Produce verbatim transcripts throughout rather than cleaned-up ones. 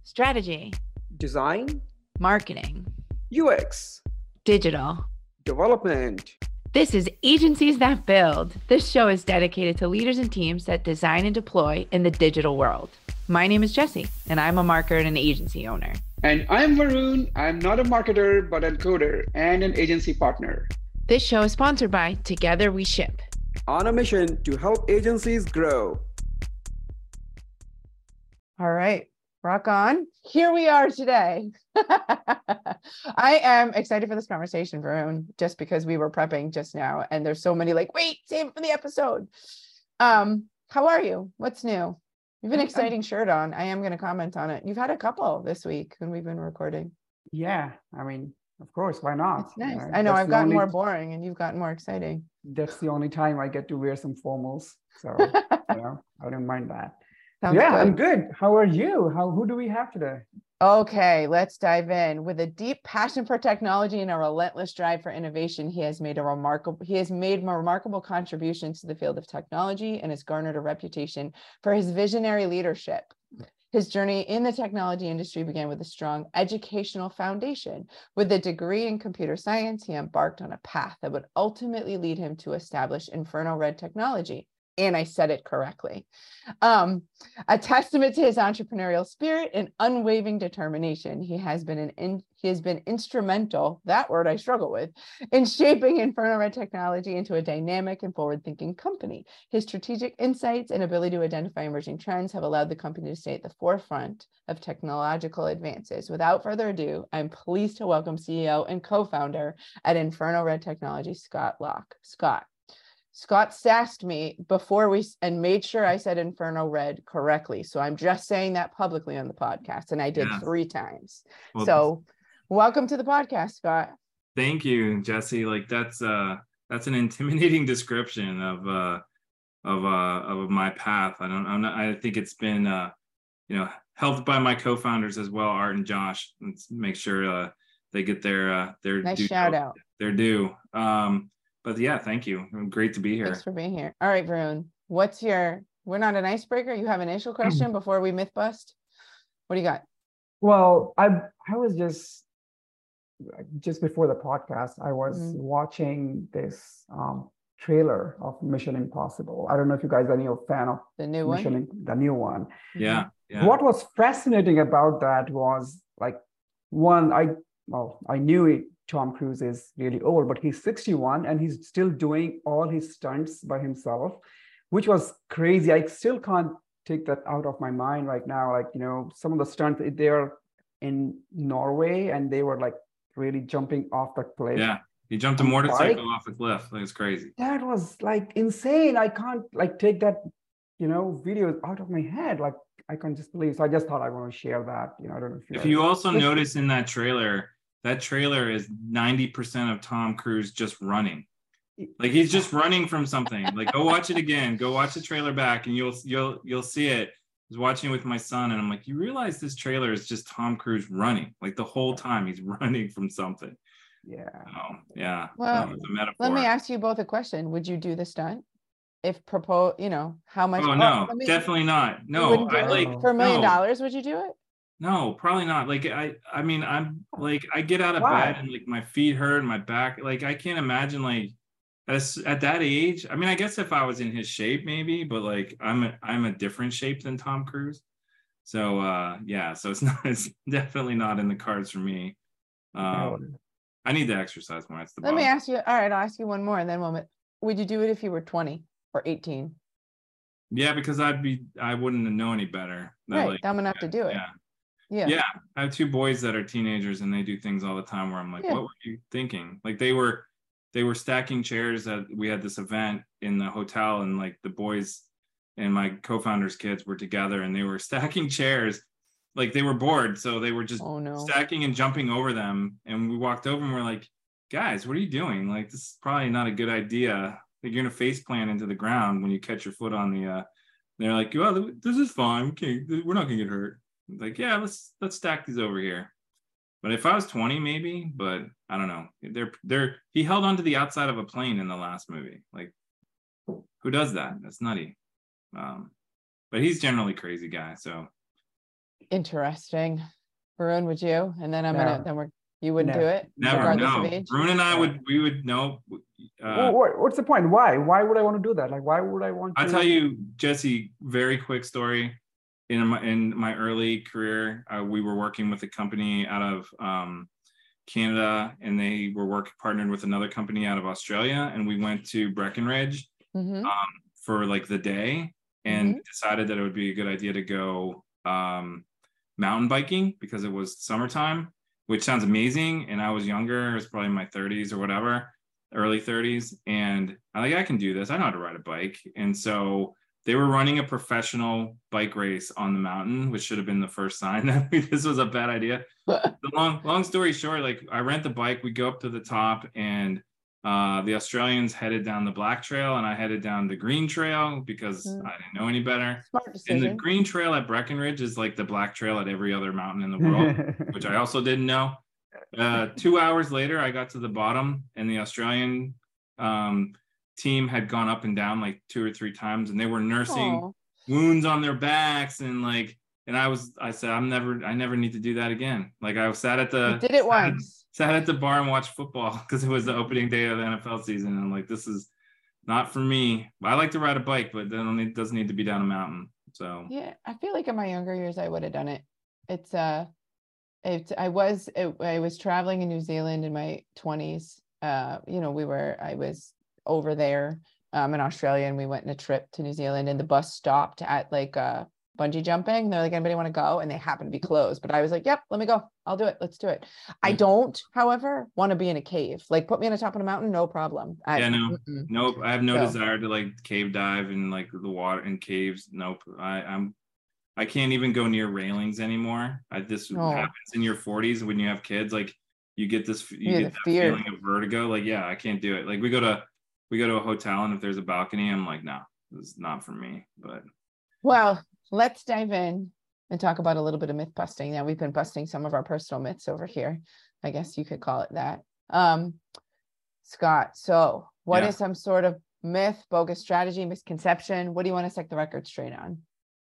strategy, design, marketing, U X, digital, development. This is Agencies That Build. This show is dedicated to leaders and teams that design and deploy in the digital world. My name is Jessie, and I'm a marketer and an agency owner. And I'm Varun. I'm not a marketer, but a coder and an agency partner. This show is sponsored by Together We Ship, on a mission to help agencies grow. All right, rock on. Here we are today. I am excited for this conversation, Varun, just because we were prepping just now, and there's so many like, wait, save it for the episode. Um, how are you? What's new? You have an exciting shirt on. I am going to comment on it. You've had a couple this week when we've been recording. Yeah, I mean, of coururse, why not? It's nice. Uh, I know I've gotten only, more boring and you've gotten more exciting. That's the only time I get to wear some formals. So, you know, I don't mind that. Sounds yeah, good. I'm good. How are you? How who do we have today? Okay, let's dive in. With a deep passion for technology and a relentless drive for innovation, he has made a remarkable he has made remarkable contributions to the field of technology and has garnered a reputation for his visionary leadership. His journey in the technology industry began with a strong educational foundation. With a degree in computer science, he embarked on a path that would ultimately lead him to establish Inferno Red Technology. And I said it correctly. Um, a testament to his entrepreneurial spirit and unwavering determination. He has been an in, he has been instrumental, that word I struggle with, in shaping Inferno Red Technology into a dynamic and forward-thinking company. His strategic insights and ability to identify emerging trends have allowed the company to stay at the forefront of technological advances. Without further ado, I'm pleased to welcome C E O and co-founder at Inferno Red Technology, Scott Locke. Scott. Scott sassed me before we and made sure I said Inferno Red correctly. So I'm just saying that publicly on the podcast, and I did yeah. three times. Well, so welcome to the podcast, Scott. Thank you, Jessie. Like that's uh that's an intimidating description of uh of uh of my path. I don't I'm not I think it's been uh you know helped by my co-founders as well, Art and Josh. Let's make sure uh they get their uh their nice due, shout out. Their due. Um But yeah, thank you. Great to be here. Thanks for being here. All right, Varun, what's your, we're not an icebreaker. You have an initial question before we myth bust? What do you got? Well, I I was just, just before the podcast, I was mm-hmm. watching this um, trailer of Mission Impossible. I don't know if you guys are any fan of the new Mission, one? the new one. Yeah, yeah. What was fascinating about that was like, one, I, well, I knew it, Tom Cruise is really old, but he's sixty-one and he's still doing all his stunts by himself, which was crazy. I still can't take that out of my mind right now. Like, you know, some of the stunts, they're in Norway and they were like really jumping off the cliff. Yeah, he jumped a motorcycle off a cliff. Like, it's crazy. That was like insane. I can't like take that, you know, video out of my head. Like, I can't just believe. So I just thought I want to share that. You know, I don't know if you If you also notice in that trailer, that trailer is ninety percent of Tom Cruise just running. Like he's just running from something. Like go watch it again. Go watch the trailer back and you'll you'll you'll see it. I was watching it with my son and I'm like, you realize this trailer is just Tom Cruise running. Like the whole time he's running from something. Yeah. Oh, yeah. Well, so it's a metaphor. Let me ask you both a question. Would you do the stunt? If propose, you know, how much? Oh no, oh, me, definitely not. No, I like for a million no. dollars, would you do it? No, probably not. Like I, I mean, I'm like I get out of Why? bed and like my feet hurt and my back. Like I can't imagine like as at that age. I mean, I guess if I was in his shape, maybe, but like I'm a I'm a different shape than Tom Cruise. So uh, yeah, so it's not. It's definitely not in the cards for me. Um, I need to exercise more. That's the. Let bottom. me ask you. All right, I'll ask you one more, and then we'll. Would you do it if you were twenty or eighteen? Yeah, because I'd be. I wouldn't know any better. Right, like, dumb enough yeah, to do it. Yeah. Yeah. Yeah. I have two boys that are teenagers and they do things all the time where I'm like, yeah. What were you thinking? Like they were, they were stacking chairs at, we had this event in the hotel and like the boys and my co-founders' kids were together and they were stacking chairs. Like they were bored. So they were just oh, no. stacking and jumping over them. And we walked over and we're like, guys, what are you doing? Like, this is probably not a good idea. Like you're going to face plant into the ground when you catch your foot on the, uh, they're like, well, this is fine. We can't, we're not going to get hurt. Like, yeah, let's let's stack these over here. But if I was twenty, maybe, but I don't know. They're they're he held onto the outside of a plane in the last movie. Like, who does that? That's nutty. Um, but he's generally a crazy guy. So Interesting. Varun, would you? And then I'm No. gonna then we're you wouldn't No. do it Never. regardless No. of age. Varun and I Yeah. would. We would no. Uh, Well, what, what's the point? Why? Why would I want to do that? Like, why would I want to? I'll tell you, Jesse, very quick story. In my in my early career, uh, we were working with a company out of um, Canada, and they were work partnered with another company out of Australia, and we went to Breckenridge Mhm. um, for like the day, and Mhm. decided that it would be a good idea to go um, mountain biking because it was summertime, which sounds amazing. And I was younger; it was probably in my thirties or whatever, early thirties, and I'm like, I can do this. I know how to ride a bike, and so they were running a professional bike race on the mountain, which should have been the first sign that this was a bad idea. The long, long story short, like I rent the bike, we go up to the top, and uh, the Australians headed down the black trail, and I headed down the green trail because Mm. I didn't know any better. Smart And the decision. green trail at Breckenridge is like the black trail at every other mountain in the world, which I also didn't know. Uh, two hours later, I got to the bottom, and the Australian um, team had gone up and down like two or three times, and they were nursing Oh, wounds on their backs, and like, and I was, I said, I'm never, I never need to do that again. Like I sat at the, you did it sat, once. sat at the bar and watched football because it was the opening day of the N F L season, and I'm like, this is not for me. I like to ride a bike, but then it doesn't need to be down a mountain. So Yeah, I feel like in my younger years I would have done it. It's uh, it I was it, I was traveling in New Zealand in my twenties. Uh, you know, we were I was over there um in Australia, and we went on a trip to New Zealand, and the bus stopped at like uh bungee jumping. They're like, anybody want to go? And they happened to be closed, but I was like, yep, let me go. I'll do it. Let's do it. I Yeah. don't, however, want to be in a cave. Like put me on the top of a mountain, no problem. I, yeah, no, mm-mm. nope. I have no So- desire to like cave dive in like the water in caves. Nope. I, I'm I can't even go near railings anymore. I, this No. happens in your forties when you have kids. Like you get this, you Yeah, get the that fear. feeling of vertigo. Like, yeah, I can't do it. Like we go to, we go to a hotel, and if there's a balcony, I'm like, no, this is not for me. But Well, let's dive in and talk about a little bit of myth busting. Now we've been busting some of our personal myths over here. I guess you could call it that. Um, Scott, so what Yeah. is some sort of myth, bogus strategy, misconception? What do you want to set the record straight on?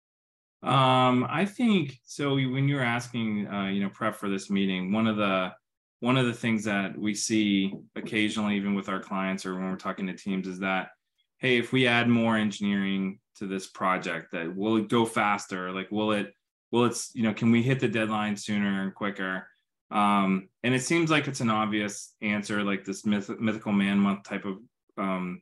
Um, I think so. When you're asking, uh, you know, prep for this meeting, one of the one of the things that we see occasionally, even with our clients or when we're talking to teams, is that, hey, if we add more engineering to this project, that will it go faster? Like, will it, will it's, you know, can we hit the deadline sooner and quicker? Um, and it seems like it's an obvious answer, like this myth, mythical man month type of um,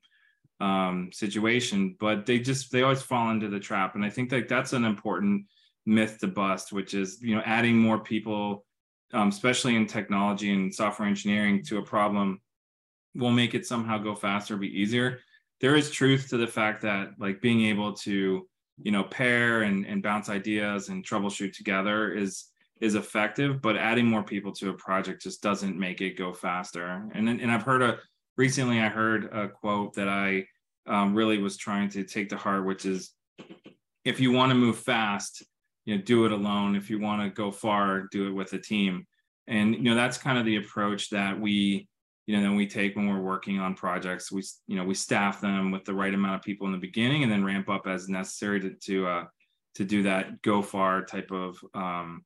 um, situation, but they just, they always fall into the trap. And I think that that's an important myth to bust, which is, you know, adding more people, um, especially in technology and software engineering, to a problem will make it somehow go faster, be easier. There is truth to the fact that like being able to, you know, pair and, and bounce ideas and troubleshoot together is, is effective, but adding more people to a project just doesn't make it go faster. And and I've heard a, recently I heard a quote that I um, really was trying to take to heart, which is, if you want to move fast, you know, do it alone. If you want to go far, do it with a team. And, you know, that's kind of the approach that we, you know, then we take when we're working on projects. We, you know, we staff them with the right amount of people in the beginning, and then ramp up as necessary to, to, uh, to do that go far type of um,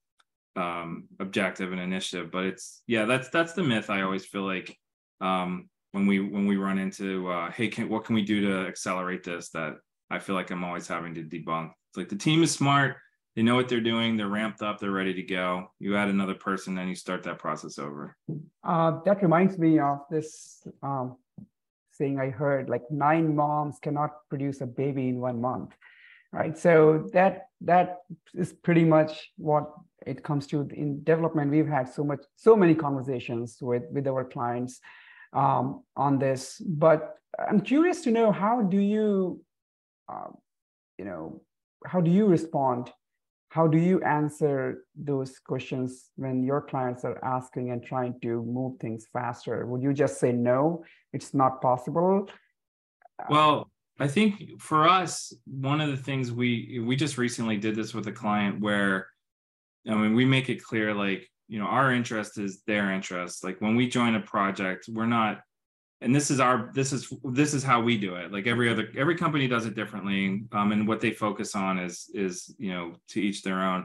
um, objective and initiative. But it's, yeah, that's, that's the myth. I always feel like um, when we, when we run into, uh, hey, can, what can we do to accelerate this? That I feel like I'm always having to debunk. It's like the team is smart. They know what they're doing. They're ramped up. They're ready to go. You add another person, then you start that process over. Uh, that reminds me of this um, saying I heard, like nine moms cannot produce a baby in one month, right? So that that is pretty much what it comes to in development. We've had so much, so many conversations with with our clients um, on this. But I'm curious to know, how do you, uh, you know, how do you respond? How do you answer those questions when your clients are asking and trying to move things faster? Would you just say, no, it's not possible? Well, I think for us, one of the things we, we just recently did this with a client where, I mean, we make it clear, like, you know, our interest is their interest. Like when we join a project, we're not, and this is our, this is, this is how we do it. Like every other, every company does it differently. Um, and what they focus on is, is, you know, to each their own.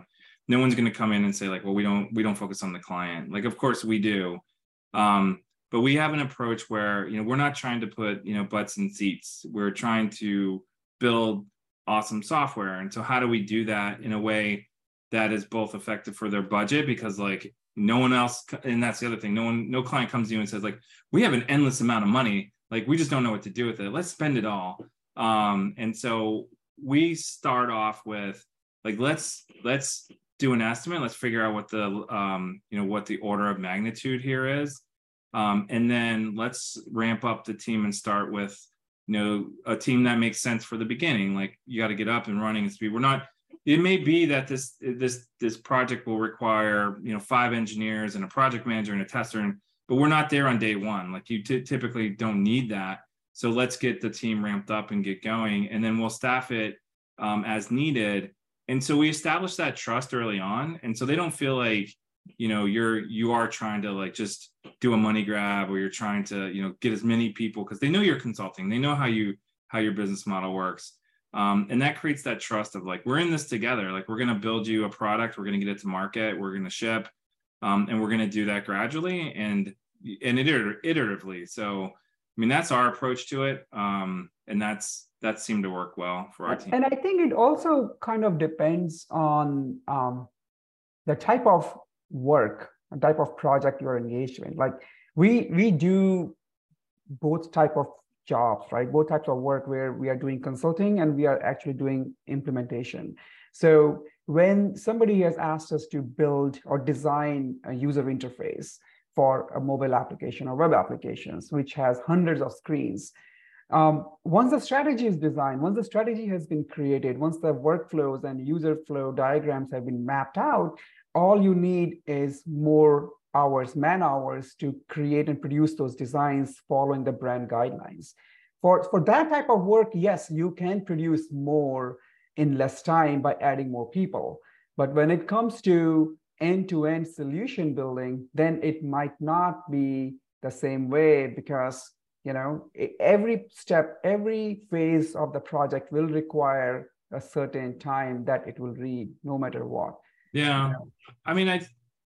no one's going to come in and say like, well, we don't we don't focus on the client. Like, of course we do. Um, but we have an approach where, you know, we're not trying to put, you know, butts in seats. We're trying to build awesome software. And so how do we do that in a way that is both effective for their budget? Because like no one else, and that's the other thing, no one, no client comes to you and says like, we have an endless amount of money. Like, we just don't know what to do with it. Let's spend it all. Um, and so we start off with like, let's, let's do an estimate. Let's figure out what the, um, you know, what the order of magnitude here is. Um, and then let's ramp up the team and start with, you know, a team that makes sense for the beginning. Like, you got to get up and running and speed. We're not, it may be that this, this, this project will require, you know, five engineers and a project manager and a tester, and, but we're not there on day one. Like, you t- typically don't need that. So let's get the team ramped up and get going, and then we'll staff it um, as needed. And so we establish that trust early on. And so they don't feel like, you know, you're, you are trying to like just do a money grab, or you're trying to, you know, get as many people, because they know you're consulting. They know how you, how your business model works. Um, and that creates that trust of like, we're in this together. Like, we're going to build you a product. We're going to get it to market. We're going to ship. Um, and we're going to do that gradually and, and iter- iteratively. So, I mean, that's our approach to it. Um, and that's, that seemed to work well for our team. And I think it also kind of depends on um, the type of work, a type of project you're engaged in. Like, we we do both type of jobs, right? Both types of work where we are doing consulting and we are actually doing implementation. So when somebody has asked us to build or design a user interface for a mobile application or web applications, which has hundreds of screens, um, once the strategy is designed, once the strategy has been created, once the workflows and user flow diagrams have been mapped out, all you need is more hours, man hours, to create and produce those designs following the brand guidelines. For, for that type of work, yes, you can produce more in less time by adding more people. But when it comes to end-to-end solution building, then it might not be the same way, because, you know, every step, every phase of the project will require a certain time that it will read, no matter what. Yeah, You know? I mean, I,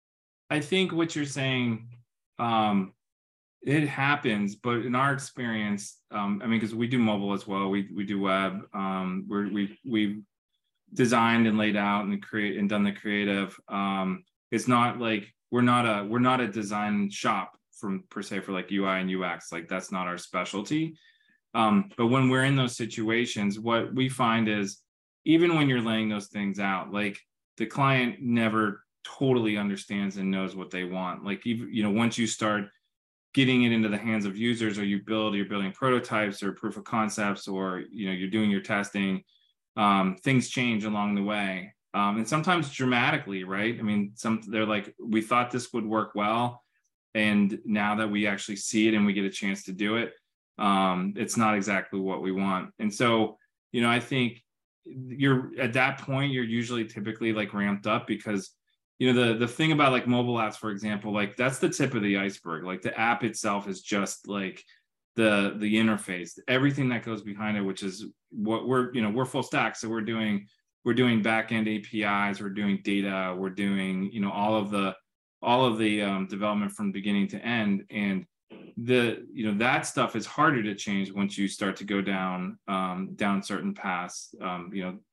I think what you're saying, um, it happens, but in our experience, um, I mean, because we do mobile as well, we we do web, um, we're, we we've designed and laid out and create and done the creative. Um, it's not like we're not a we're not a design shop from per se for like U I and U X. Like, that's not our specialty. Um, but when we're in those situations, what we find is, even when you're laying those things out, like, the client never totally understands and knows what they want. Like, you, you know, once you start getting it into the hands of users, or you build, you're building prototypes or proof of concepts, or, you know, you're doing your testing, um, things change along the way. Um, and sometimes dramatically, right? I mean, some, they're like, we thought this would work well, and now that we actually see it and we get a chance to do it, um, it's not exactly what we want. And so, you know, I think you're at that point, you're usually typically like ramped up, because, you know, the the thing about like mobile apps, for example, like, that's the tip of the iceberg. Like, the app itself is just like the the interface, everything that goes behind it, which is what we're, you know, we're full stack. So we're doing we're doing backend A P Is, we're doing data, we're doing, you know, all of the all of the um, development from beginning to end. And the, you know, that stuff is harder to change once you start to go down um, down certain paths. Um, you know,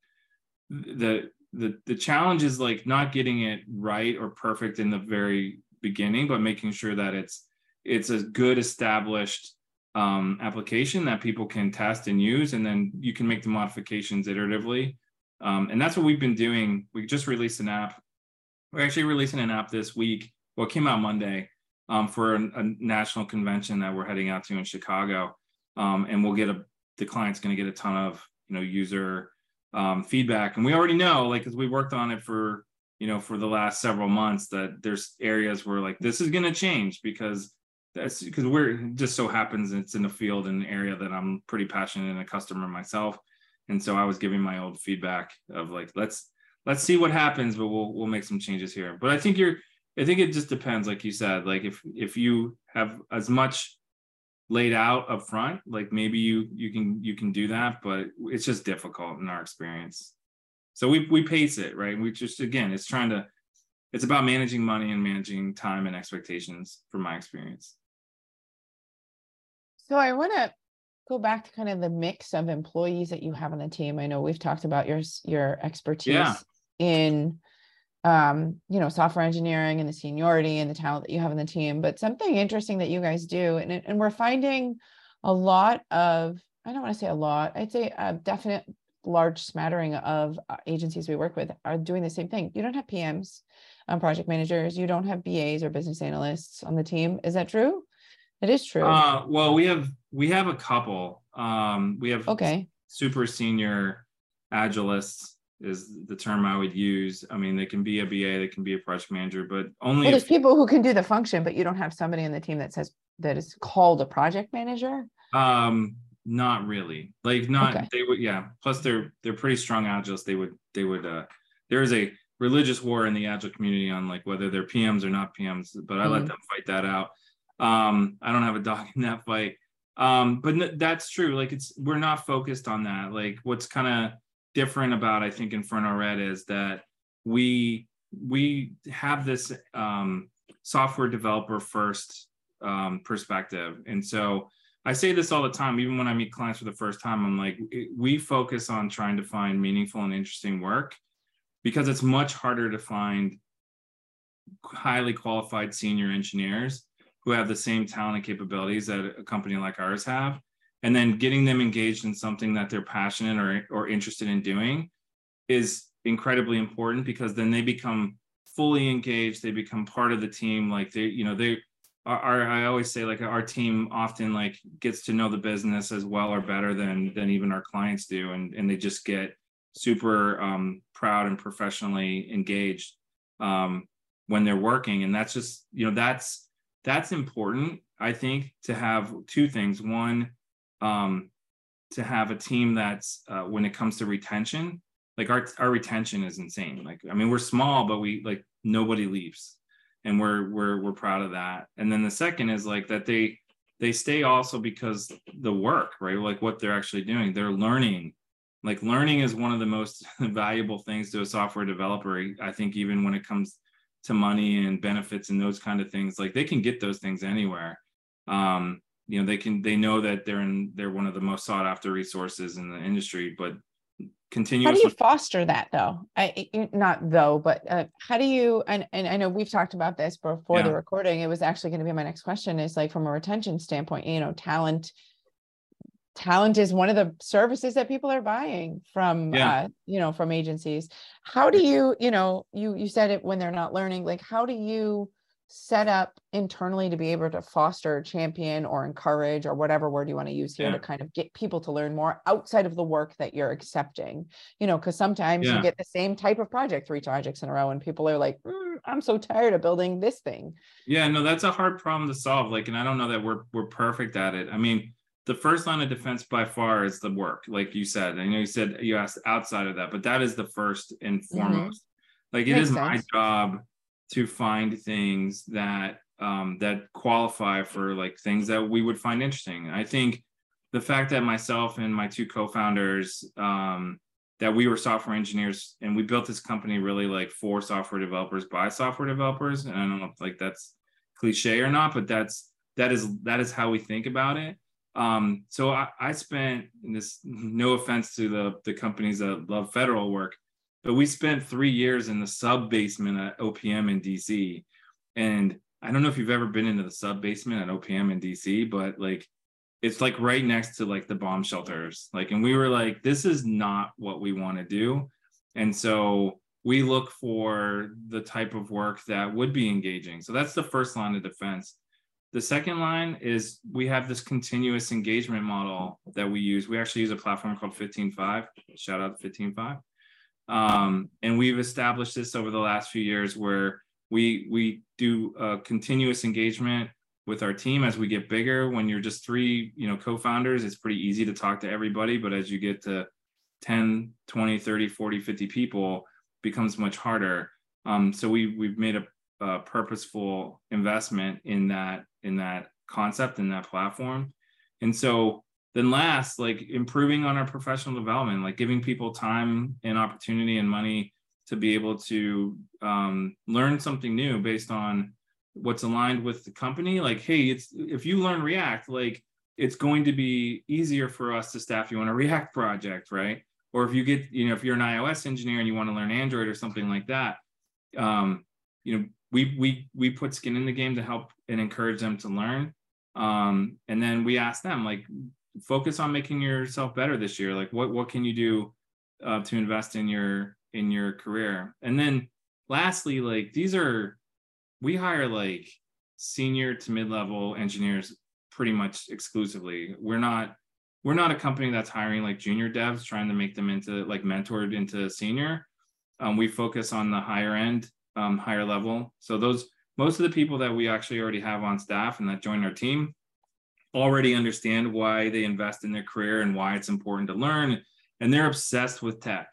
the the the challenge is like not getting it right or perfect in the very beginning, but making sure that it's it's a good established um, application that people can test and use, and then you can make the modifications iteratively. Um, and that's what we've been doing. We just released an app. We're actually releasing an app this week. Well, it came out Monday um, for a, a national convention that we're heading out to in Chicago. Um, and we'll get a, the client's going to get a ton of, you know, user um, feedback. And we already know, like, because we worked on it for, you know, for the last several months, that there's areas where like, this is going to change, because that's because we're just so happens it's in a field and an area that I'm pretty passionate and a customer myself. And so I was giving my old feedback of like, let's, let's see what happens, but we'll, we'll make some changes here. But I think you're, I think it just depends. Like you said, like if, if you have as much laid out up front, like maybe you, you can, you can do that, but it's just difficult in our experience. So we we pace it, right? We just, again, it's trying to, it's about managing money and managing time and expectations from my experience. So I want to go back to kind of the mix of employees that you have on the team. I know we've talked about your your expertise Yeah. in um, you know, software engineering and the seniority and the talent that you have on the team, but something interesting that you guys do, and, and we're finding a lot of, I don't want to say a lot, I'd say a definite large smattering of agencies we work with are doing the same thing. You don't have P Ms, um, project managers, you don't have B As or business analysts on the team. Is that true? It is true. Uh, well, we have we have a couple. Um, we have Okay. super senior agilists is the term I would use. I mean, they can be a B A, they can be a project manager, but only Well, there's if, people who can do the function, but you don't have somebody in the team that says that is called a project manager. um, not really. Like not Okay. they would, yeah. Plus they're they're pretty strong agilists. They would they would uh there is a religious war in the agile community on like whether they're P Ms or not P Ms, but I let Mm. them fight that out. Um, I don't have a dog in that fight. Um, but n- that's true. Like it's we're not focused on that. Like what's kind of different about I think Inferno Red is that we we have this um, software developer first um, perspective, and so I say this all the time. Even when I meet clients for the first time, I'm like, we focus on trying to find meaningful and interesting work because it's much harder to find highly qualified senior engineers who have the same talent and capabilities that a company like ours have, and then getting them engaged in something that they're passionate or, or interested in doing is incredibly important because then they become fully engaged. They become part of the team. Like they, you know, they are, are I always say like our team often like gets to know the business as well or better than, than even our clients do. And, and they just get super um, proud and professionally engaged um, when they're working. And that's just, you know, that's, that's important, I think, to have two things. One, um, to have a team that's uh, when it comes to retention, like our our retention is insane. Like, I mean, we're small, but we like nobody leaves, and we're we're we're proud of that. And then the second is like that they they stay also because the work, right? Like what they're actually doing, they're learning. Like learning is one of the most valuable things to a software developer. I think even when it comes to money and benefits and those kind of things, like they can get those things anywhere. Um, you know, they can, they know that they're in, they're one of the most sought after resources in the industry, but continuously. How do you foster that though? I, it, not though, but uh, how do you, and, and I know we've talked about this before Yeah. the recording, it was actually going to be my next question is like, from a retention standpoint, you know, talent, talent is one of the services that people are buying from, Yeah. uh, you know, from agencies. How do you, you know, you, you said it when they're not learning, like, how do you set up internally to be able to foster, champion, or encourage, or whatever word you want to use here, Yeah. to kind of get people to learn more outside of the work that you're accepting, you know, because sometimes Yeah. you get the same type of project, three projects in a row, and people are like, mm, I'm so tired of building this thing. Yeah, no, that's a hard problem to solve. Like, and I don't know that we're we're perfect at it. I mean, the first line of defense by far is the work, like you said. I know you said you asked outside of that, but that is the first and foremost. Like, it Makes is my sense. job to find things that um, that qualify for like things that we would find interesting. I think the fact that myself and my two co-founders um, that we were software engineers and we built this company really like for software developers by software developers. And I don't know if like that's cliche or not, but that's that is that is how we think about it. Um, so I, I spent, and this, no offense to the the companies that love federal work, but we spent three years in the sub basement at O P M in D C. And I don't know if you've ever been into the sub basement at O P M in D C, but like it's like right next to like the bomb shelters. Like, and we were like, this is not what we want to do. And so we look for the type of work that would be engaging. So that's the first line of defense. The second line is we have this continuous engagement model that we use. We actually use a platform called fifteen five. Shout out to fifteen five. Um, and we've established this over the last few years where we we do a continuous engagement with our team as we get bigger. When you're just three, you know, co-founders, it's pretty easy to talk to everybody. But as you get to ten, twenty, thirty, forty, fifty people, it becomes much harder. Um, so we we've made a, a purposeful investment in that in that concept, in that platform. And so then last, like improving on our professional development, like giving people time and opportunity and money to be able to um, learn something new based on what's aligned with the company. Like, hey, it's if you learn React, like it's going to be easier for us to staff you on a React project, right? Or if you get, you know, if you're an iOS engineer and you want to learn Android or something like that, um, you know, we we we put skin in the game to help and encourage them to learn. Um, and then we ask them, like, focus on making yourself better this year. Like, what what can you do uh, to invest in your in your career? And then lastly, like these are, we hire like senior to mid-level engineers pretty much exclusively. We're not we're not a company that's hiring like junior devs, trying to make them into like mentored into senior. Um, we focus on the higher end, um, higher level. So those, most of the people that we actually already have on staff and that join our team already understand why they invest in their career and why it's important to learn. And they're obsessed with tech.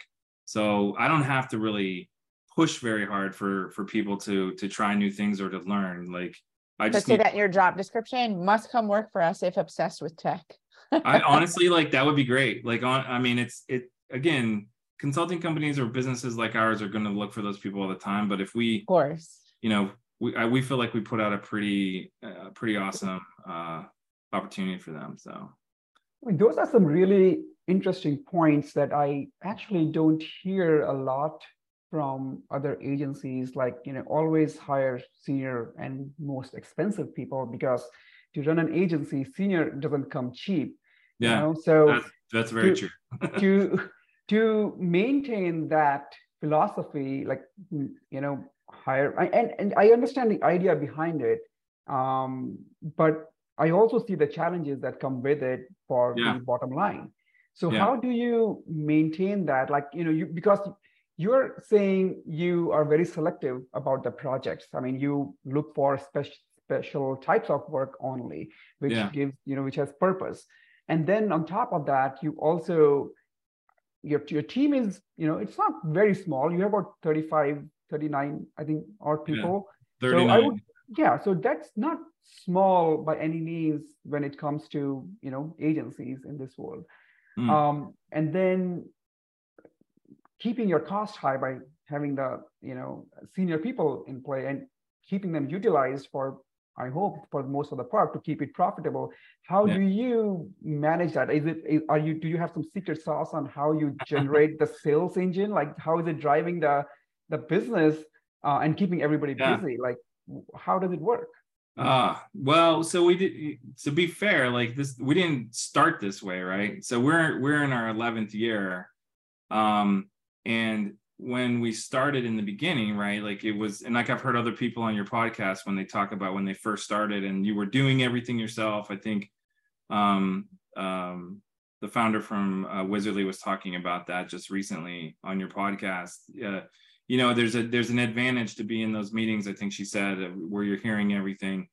So I don't have to really push very hard for, for people to, to try new things or to learn. Like I just say need, that in your job description, must come work for us if obsessed with tech. I honestly, like, that would be great. Like, on, I mean, it's, it, again, consulting companies or businesses like ours are going to look for those people all the time. But if we, of course, you know, we, I, we feel like we put out a pretty, uh, pretty awesome uh, opportunity for them. So. I mean, those are some really interesting points that I actually don't hear a lot from other agencies, like, you know, always hire senior and most expensive people, because to run an agency, senior doesn't come cheap. Yeah, you know? So that's, that's very to, true. to, to maintain that philosophy, like, you know, hire, and, and I understand the idea behind it, um, but I also see the challenges that come with it for Yeah. the bottom line. So Yeah. how do you maintain that? Like, you know, you, because you're saying you are very selective about the projects. I mean, you look for special special types of work only, which Yeah. gives, you know, which has purpose. And then on top of that, you also, your, your team is, you know, it's not very small. You have about thirty-five, thirty-nine, I think, odd people. So I would, yeah, so that's not small by any means when it comes to, you know, agencies in this world. Mm. Um, and then keeping your cost high by having the, you know, senior people in play and keeping them utilized for, I hope, for most of the part to keep it profitable. How Yeah. do you manage that? Is it, is, are you, do you have some secret sauce on how you generate the sales engine? Like, how is it driving the, the business uh, and keeping everybody Yeah. busy? Like, how does it work? Uh, well, so we did, to be fair, like this, we didn't start this way, right? So we're, we're in our eleventh year. Um, and when we started in the beginning, right, like it was, and like I've heard other people on your podcast when they talk about when they first started and you were doing everything yourself. I think um, um, the founder from uh, Wizardly was talking about that just recently on your podcast. Uh, you know, there's a there's an advantage to be in those meetings, I think she said, where you're hearing everything.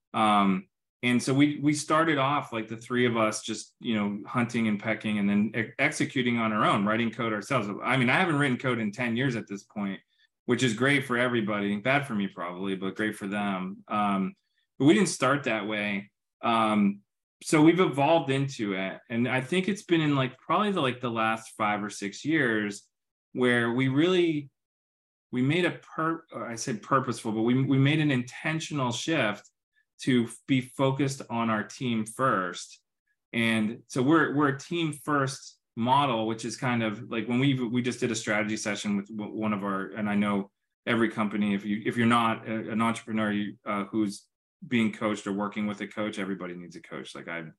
Um, and so we we started off like the three of us just, you know, hunting and pecking and then e- executing on our own, writing code ourselves. I mean, I haven't written code in ten years at this point, which is great for everybody. Bad for me probably, but great for them. Um, but we didn't start that way. Um, so we've evolved into it. And I think it's been in like probably the, like the last five or six years where we really, we made a, per, I said purposeful, but we, we made an intentional shift to be focused on our team first. And so we're we're a team first model, which is kind of like when we we just did a strategy session with one of our, and I know every company, if you if you're not a, an entrepreneur you, uh, who's being coached or working with a coach, everybody needs a coach. Like I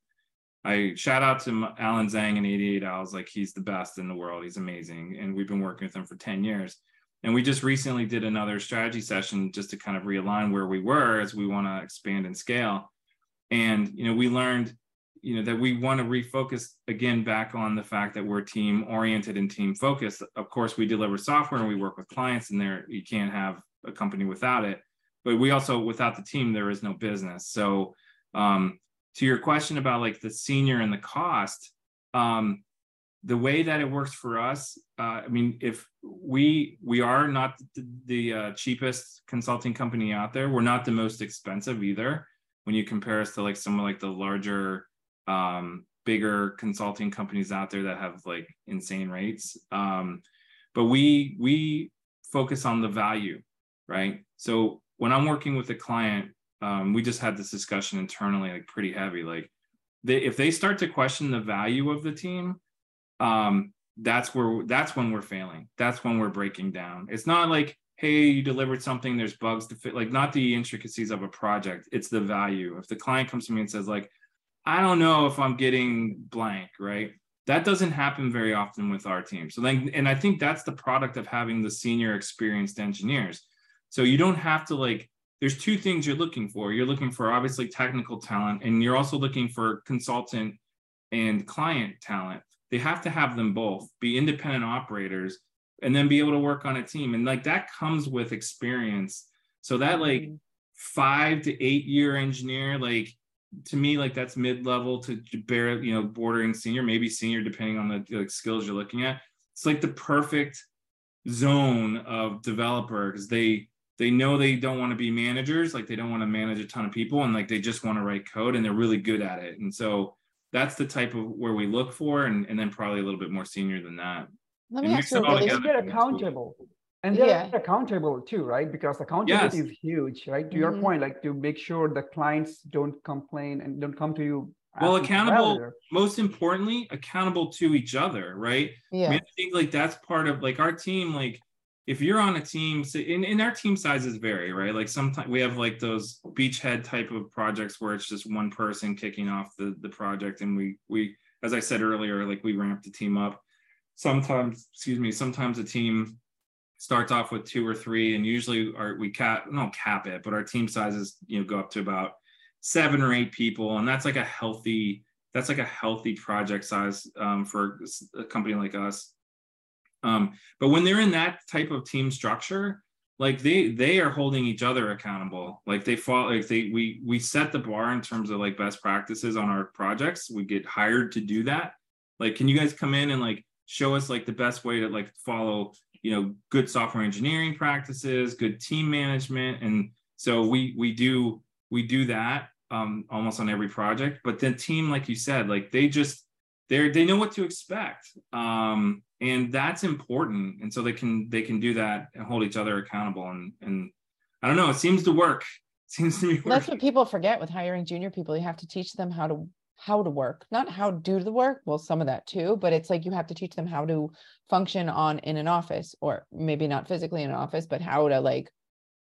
I shout out to Alan Zhang and eighty-eight Owls, like he's the best in the world. He's amazing. And we've been working with him for ten years. And we just recently did another strategy session just to kind of realign where we were as we want to expand and scale. And, you know, we learned, you know, that we want to refocus again back on the fact that we're team oriented and team focused. Of course, we deliver software and we work with clients, and there you can't have a company without it. But we also, without the team, there is no business. So um, to your question about like the senior and the cost, um, the way that it works for us, uh, I mean, if we we are not the, the uh, cheapest consulting company out there, we're not the most expensive either. When you compare us to like some of like the larger um, bigger consulting companies out there that have like insane rates. Um, but we we focus on the value, right? So when I'm working with a client, um, we just had this discussion internally, like pretty heavy. Like they, if they start to question the value of the team, um, that's where that's when we're failing. That's when we're breaking down. It's not like, hey, you delivered something, there's bugs to fit, like not the intricacies of a project, it's the value. If the client comes to me and says like, I don't know if I'm getting blank, right? That doesn't happen very often with our team. So then, and I think that's the product of having the senior experienced engineers. So you don't have to like, there's two things you're looking for. You're looking for obviously technical talent, and you're also looking for consultant and client talent. They have to have them both, be independent operators, and then be able to work on a team. And like that comes with experience. So that like mm-hmm. five to eight year engineer, like to me, like that's mid-level to bear, you know, bordering senior, maybe senior, depending on the like, skills you're looking at. It's like the perfect zone of developer, because they they know they don't want to be managers, like they don't want to manage a ton of people, and like they just want to write code, and they're really good at it. And so that's the type of where we look for, and, and then probably a little bit more senior than that. Let me ask you, really, they're accountable. And they're yeah. accountable too, right? Because accountability yes. is huge, right? To mm-hmm. your point, like to make sure the clients don't complain and don't come to you. Well, accountable, most importantly, accountable to each other, right? Yeah. I mean, I think like that's part of like our team, like if you're on a team, so in, in our team sizes vary, right? Like sometimes we have like those beachhead type of projects where it's just one person kicking off the, the project. And we, we, as I said earlier, like we ramp the team up. Sometimes, excuse me, sometimes a team starts off with two or three, and usually our, we cap, no cap it, but our team sizes, you know, go up to about seven or eight people. And that's like a healthy, that's like a healthy project size um, for a company like us. Um, but when they're in that type of team structure, like they, they are holding each other accountable. Like they fall, like they, we, we set the bar in terms of like best practices on our projects. We get hired to do that. Like, can you guys come in and like show us like the best way to like follow, you know, good software engineering practices, good team management. And so we, we do, we do that um, almost on every project, but then team, like you said, like they just, they're, they know what to expect. Um, and that's important. And so they can, they can do that and hold each other accountable. And, and I don't know, it seems to work. It seems to me. That's what people forget with hiring junior people. You have to teach them how to how to work, not how to do the work. Well, some of that too, but it's like you have to teach them how to function on in an office, or maybe not physically in an office, but how to like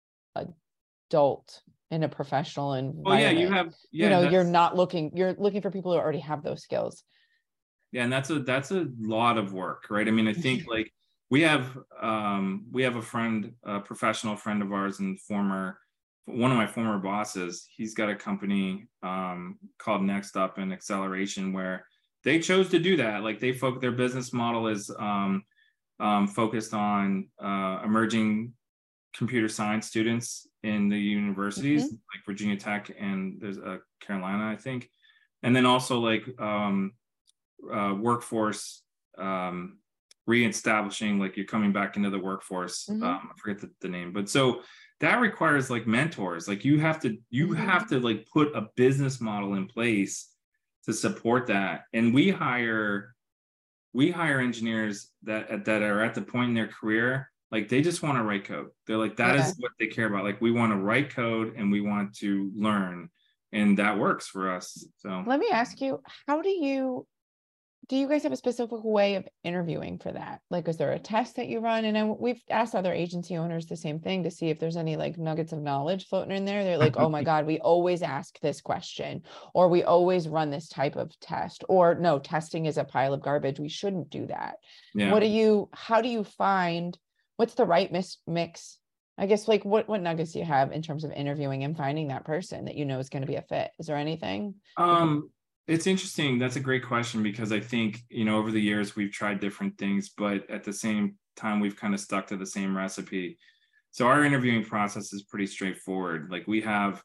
adult in a professional environment. Oh yeah, you have, yeah, you know, you're not looking, you're looking for people who already have those skills. Yeah, and that's a that's a lot of work, right? I mean, I think like we have um we have a friend, a professional friend of ours and former one of my former bosses, he's got a company um, called Next Up and Acceleration, where they chose to do that. Like they focus, their business model is um, um, focused on uh, emerging computer science students in the universities, mm-hmm. like Virginia Tech and there's a Carolina, I think. And then also like um, uh, workforce um, reestablishing, like you're coming back into the workforce. Mm-hmm. Um, I forget the, the name, but so that requires like mentors. Like you have to, you mm-hmm. have to like put a business model in place to support that. And we hire, we hire engineers that, that are at the point in their career, like they just want to write code. They're like, that yeah. is what they care about. Like we want to write code and we want to learn, and that works for us. So let me ask you, how do you, do you guys have a specific way of interviewing for that? Like, is there a test that you run? And I, we've asked other agency owners the same thing to see if there's any like nuggets of knowledge floating in there. They're like, oh my God, we always ask this question, or we always run this type of test, or no, testing is a pile of garbage. We shouldn't do that. Yeah. What do you, how do you find, what's the right mis- mix? I guess like what, what nuggets do you have in terms of interviewing and finding that person that you know is going to be a fit? Is there anything? Um, It's interesting. That's a great question, because I think, you know, over the years, we've tried different things, but at the same time, we've kind of stuck to the same recipe. So our interviewing process is pretty straightforward. Like we have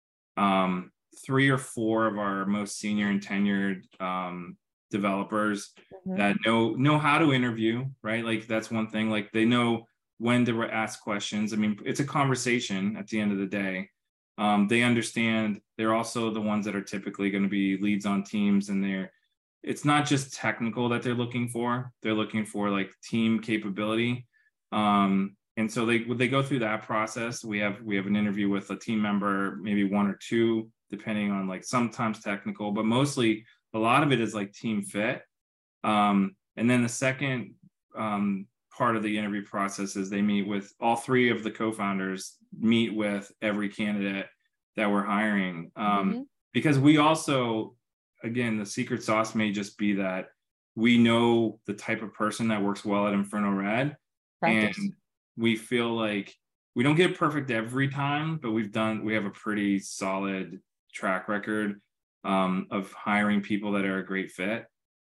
um, three or four of our most senior and tenured um, developers mm-hmm. that know, know how to interview, right? Like that's one thing. Like they know when to ask questions. I mean, it's a conversation at the end of the day. Um, they understand. They're also the ones that are typically going to be leads on teams, and they're it's not just technical that they're looking for. They're looking for like team capability. Um, and so they they go through that process. We have we have an interview with a team member, maybe one or two, depending on like sometimes technical, but mostly a lot of it is like team fit. Um, and then the second um, part of the interview process is they meet with all three of the co-founders, meet with every candidate that we're hiring. Um, mm-hmm. Because we also, again, the secret sauce may just be that we know the type of person that works well at Inferno Red. Practice. And we feel like we don't get it perfect every time, but we've done, we have a pretty solid track record um, of hiring people that are a great fit.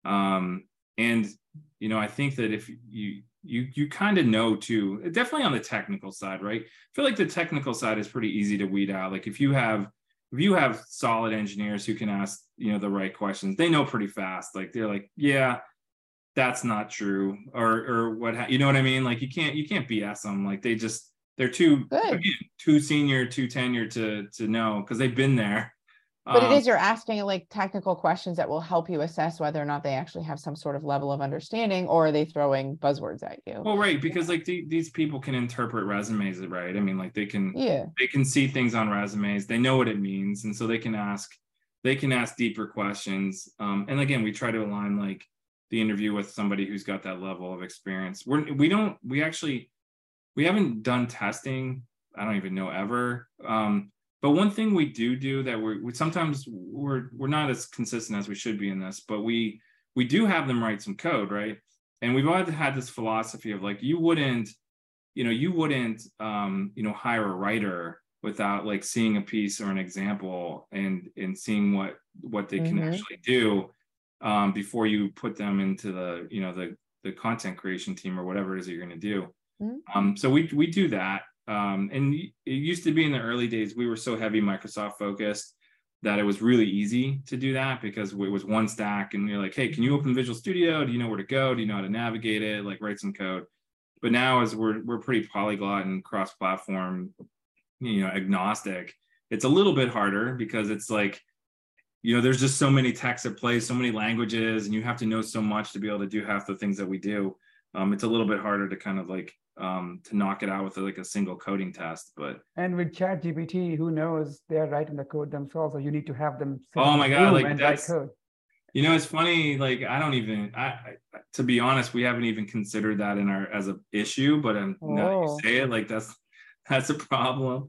Um, and, you know, I think that if you, you, you kind of know too, definitely on the technical side, right? I feel like the technical side is pretty easy to weed out. Like if you have, if you have solid engineers who can ask, you know, the right questions, they know pretty fast. Like they're like, yeah, that's not true. Or, or what, you know what I mean? Like you can't, you can't B S them. Like they just, they're too, again, too senior, too tenured to, to know, because they've been there. But it is, you're asking like technical questions that will help you assess whether or not they actually have some sort of level of understanding, or are they throwing buzzwords at you? Well, right, because like the, these people can interpret resumes, right? I mean, like they can, yeah, they can see things on resumes, they know what it means, and so they can ask, they can ask deeper questions. Um, and again, we try to align like the interview with somebody who's got that level of experience. We're we don't we actually we haven't done testing. I don't even know ever. Um, But one thing we do do that we're, we sometimes we're we're not as consistent as we should be in this, but we we do have them write some code, right? And we've always had this philosophy of like, you wouldn't, you know, you wouldn't, um, you know, hire a writer without like seeing a piece or an example and and seeing what what they can mm-hmm. actually do um, before you put them into the, you know, the the content creation team or whatever it is that you're going to do. Mm-hmm. Um, so we we do that. Um, and it used to be in the early days, we were so heavy Microsoft focused that it was really easy to do that because it was one stack and you're like, hey, can you open Visual Studio? Do you know where to go? Do you know how to navigate it? Like write some code. But now as we're, we're pretty polyglot and cross-platform, you know, agnostic, it's a little bit harder because it's like, you know, there's just so many texts at play, so many languages, and you have to know so much to be able to do half the things that we do. Um, it's a little bit harder to kind of like, um, to knock it out with like a single coding test, but. And with ChatGPT, who knows, they're writing the code themselves, or you need to have them. Oh my God, like that's, code. You know, it's funny, like I don't even, I, I, to be honest, we haven't even considered that in our, as an issue, but I'm, oh. now you say it, like that's, that's a problem.